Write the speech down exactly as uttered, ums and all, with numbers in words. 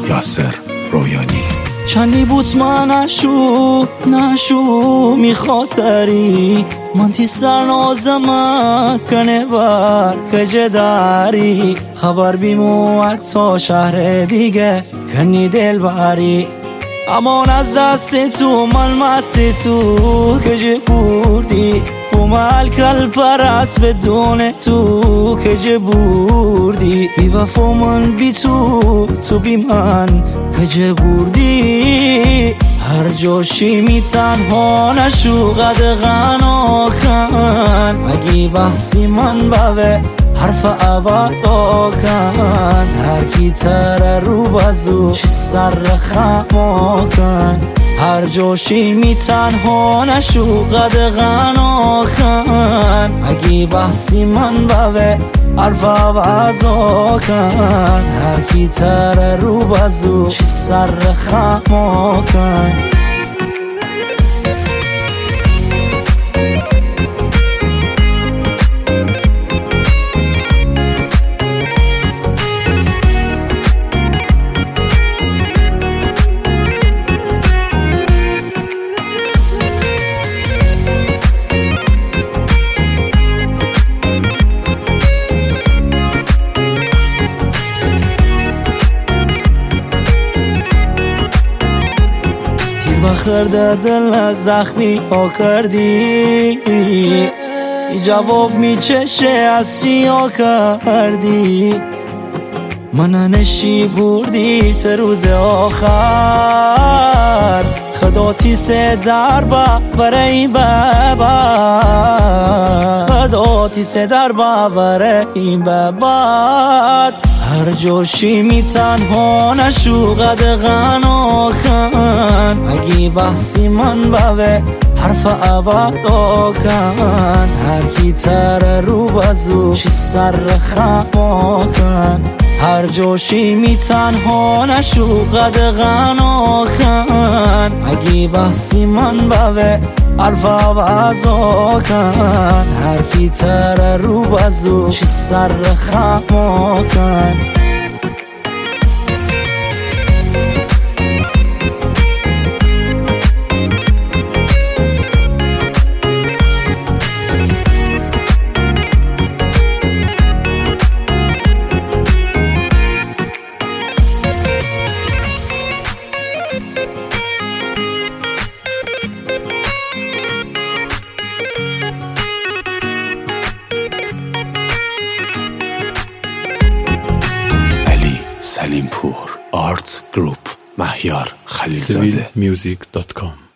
یاسر رویانی. چندی بود من نشو نشو میخاطری من تی سرنازم کنه بر کجه داری خبر بیمو تا شهر دیگه کنی دل بری امان از دست تو من مست تو کجه بردی فومال کل پرست بدون تو کجه بردی بی وفا من بی تو تو بی من کجه بردی هر جاشی می تنها نشو قدغنا کن مگی بحثی من بوه حرف عوضا کن هر کی تر رو بزو چی سر خما کن هر جاشی می تنها نشو قدغنا کن مگی بحثی من بوه حرف عوضا کن هر کی تر رو بزو چی سر خما کن بخرده دل زخمی ها کردی جواب میچشه از چی ها کردی من نشی بردی تا روز آخر خداتی سه در برای ببر خداتی سه در برای ببر هر جاشی می تنها نشو قدغنا کن مگی بحثی من بوه حرف عوضا کن هر کی تر رو بزو چی سر خما کن هر جاشی می تنها نشو قدغنا کن مگی بحثی من بوه حرف عوضا کن هر کی تر رو بزو چی سر خما کن سلیم پور آرت گروپ مهیار خلیلزاده سویل میوزیک دات کام